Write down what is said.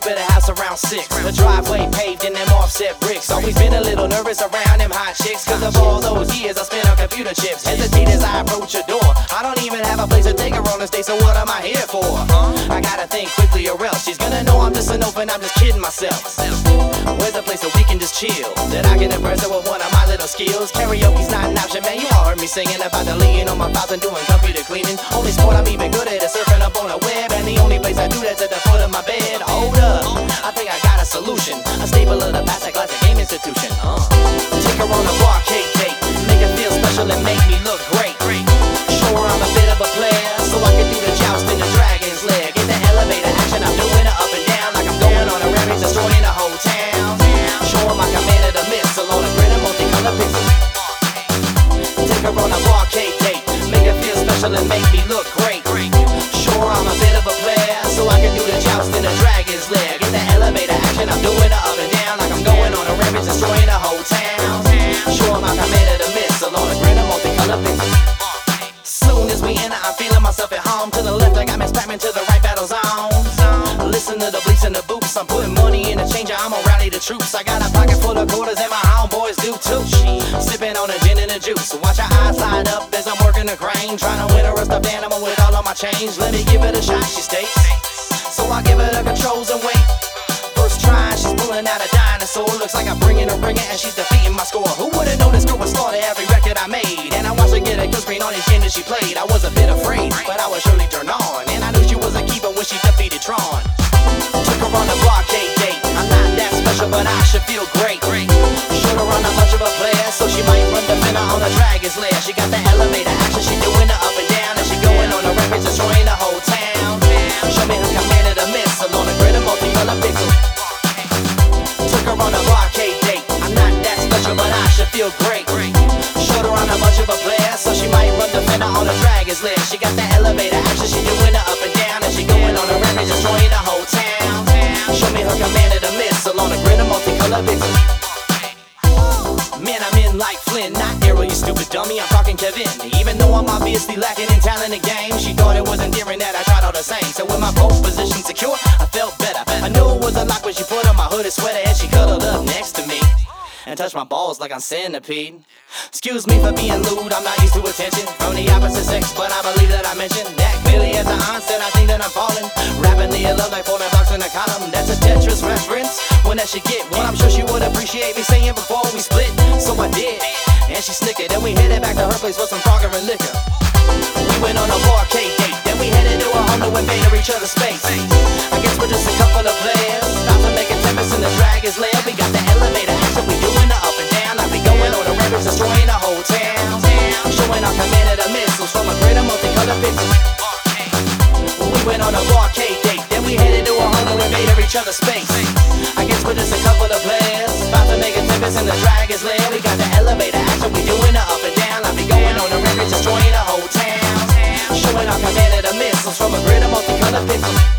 at a house around 6. The driveway paved in them offset bricks. Always been a little nervous around them hot chicks, cause of all those years I spent on computer chips. Hesitate as I approach your door. I don't even have a place to take her on this day, so what am I here for? I gotta think quickly or else she's gonna know I'm just an open, I'm just kidding myself. Where's a place that we can just chill, that I can impress her with one of my little skills? Karaoke's not an option, man, you all heard me singing about deleting on my files and doing computer cleaning. Only sport I'm even good at is surfing up on the web, and the only place I do that's at the foot of my bed. Hold up, I think I got a solution, a staple of the past, a classic game institution. Take her on a barcade date, make her feel special and make me look great. Show her I'm a bit of a player, so I can do the joust in the dragon's lair. Get the elevator action, I'm doing it up and down like I'm going on a rampage, destroying the whole town. Show her I commanded a missile on a grid of multicolor pixels. Take her on a barcade date, make her feel special and make me look great. Show her I'm a bit of a player, so I can do the joust in the dragon's lair. Get the elevator action, I'm doing it up and down like I'm going on a rampage, destroying the whole town. Show her I commanded a missile on a grid of multicolor pixels. Soon as we enter, I'm feeling myself at home. To the left, I got Miss Batman, to the right, battle zone. Listen to the bleeps and the boops, I'm putting money in the changer, I'm gonna rally the troops. I got a pocket full of quarters and my homeboys do too. Sipping on a gin and a juice, watch her eyes light up as I'm working the crane, trying to win her a stuffed animal with all of my change. Let me give it a shot, she states. So I give her the controls and wait. First try, she's pulling out a dinosaur. Looks like I'm bringing her ringer and she's defeating my score. Who would've known this girl would slaughter every record I made? And I watched her get a kill screen on each game that she played. I was a bit afraid, but I was surely turned on, and I knew she was a keeper when she defeated Tron. Took her on a barcade date, I'm not that special, but I should feel great. Showed her I'm not much of a player, so she might run the fender on a dragon's lair. She got the elevator action, she doing it up and down, and she going on a rampage, destroying the whole town. Show me who commanded a missile on a grid of multicolor pixels. Took her on a barcade date, I'm not that special, but I should feel great. Showed her I'm not much of a player, so she might run the fender on a dragon's lair. She got the elevator action, she doing it up and down, and she going on a rampage, destroying the whole town. Show me her commanded a missile on a grid of multicolor pixels. Man, I'm in like Flynn, not Arrow, you stupid dummy, I'm talking Kevin. Even though I'm obviously lacking in talent in game, she thought it was endearing that I tried all the same. So with my pole position secure, I felt better. I knew it was a lock when she put on my hooded sweater and she cuddled up next to me and touched my balls like I'm Centipede. Excuse me for being lewd, I'm not used to attention from the opposite sex, but I believe that I mentioned that clearly as the onset. I think that I'm falling rapidly in love like folding blocks in a column. That's a Tetris reference, when that she get one, I'm sure she would appreciate me saying before we split. So I did, and she snickered, and we headed back to her place for some Frogger and liquor. We went on a barcade date, then we headed to her home to invade each other's space. I guess we're just a couple of players, about to make a tempest in the dragon's lair. We got the elevator action, we doing the up and down, like we going on a rampage, destroying the whole town. Showing our commanded a missiles from a grid of multicolor pixels. We went on a barcade date, then we headed to her home to invade each other's space. I guess we're just a couple of players, about to make a tempest in the dragon's lair. We got the elevator action, we doing the up and down, like we going on a rampage, destroying the whole town. Showing our commanded a missiles from a grid of multicolor pixels.